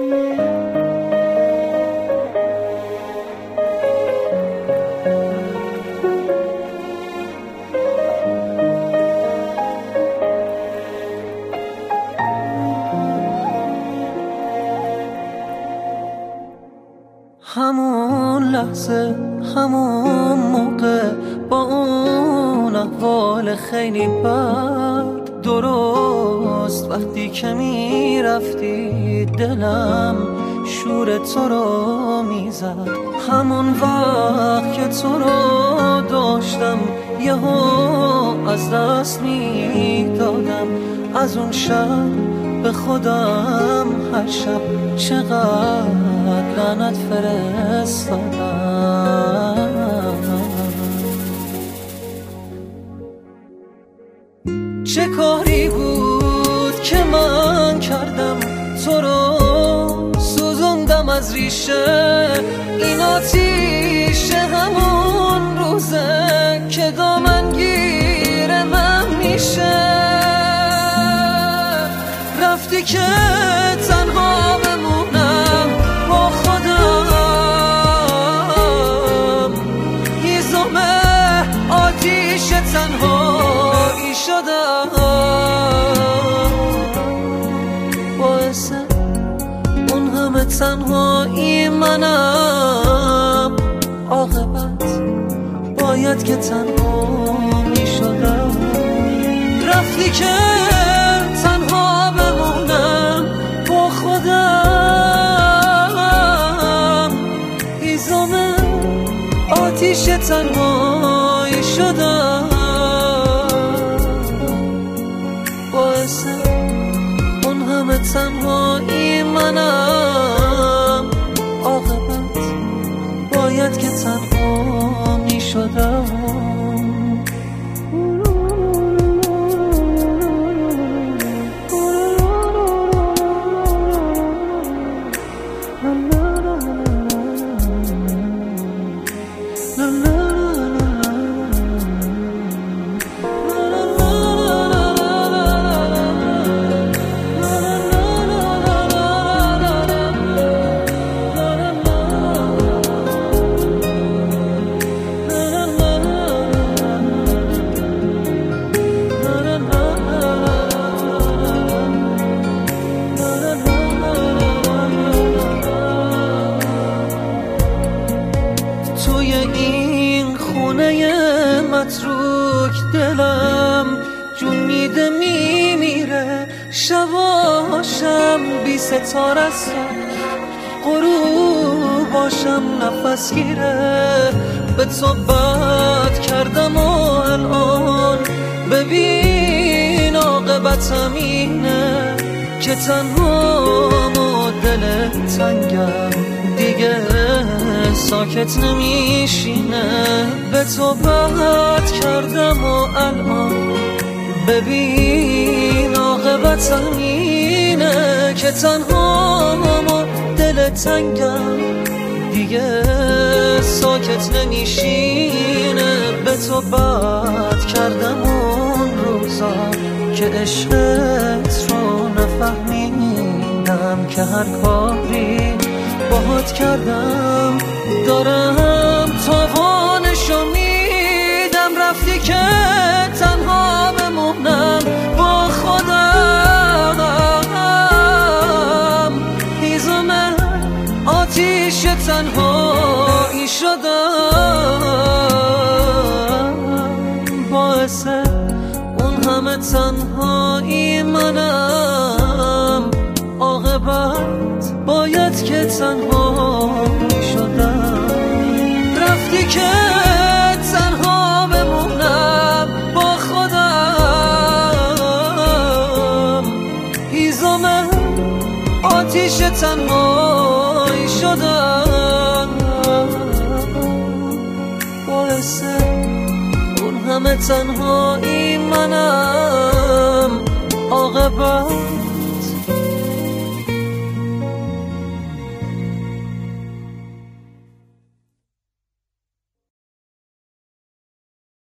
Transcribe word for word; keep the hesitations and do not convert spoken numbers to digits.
همون لحظه همون موقع با اون احوال خیلی بد، درست وقتی که می رفتی دلم شور تو رو میزد. همون وقت که تو رو داشتم یهو از دست میدادم. از اون شب به خودم هر شب چقدر لعنت فرستادم. چه کاری بود که من کردم تو رو سوزوندم از ریشه این آتیشه. همون روزه که دامنگیر من میشه رفتی که تنها بمونم با خودم. هیزم آتیش تنهایی شدم باعث اون همه تنهایی منم. عاقبت باید که تنها می شدم. رفتی که تنها بمونم با خودم. هیزم آتیش تنهایی شدم باعث اون همه تنهایی منم. عاقبت باید که تنها می شدم. توی این خونه متروک دلم جون میده میمیره. شباشم بی ستاره است غروباشم نفس گیره. به تو بد کردم و الان ببین عاقبتم اینه که تنهام و دل تنگم دیگه ساکت نمیشینه. به تو بد کردم و الان ببین عاقبتم اینه که تنهام و دل تنگم دیگه ساکت نمیشینه. به تو بد کردم اون روزا که عشقت رو نفهمیدم که هر کاری باهات کردم دارم تاوانشو میدم. رفتی که تنها بمونم با خودم. هیزم آتیش تنهایی شدم باعث اون همه تنهایی منم. عاقبت باید که تنها می شدم. رفتی که تنها بمونم با خودم. هیزم آتیش تنهایی شدم باعث اون همه تنهایی منم. عاقبت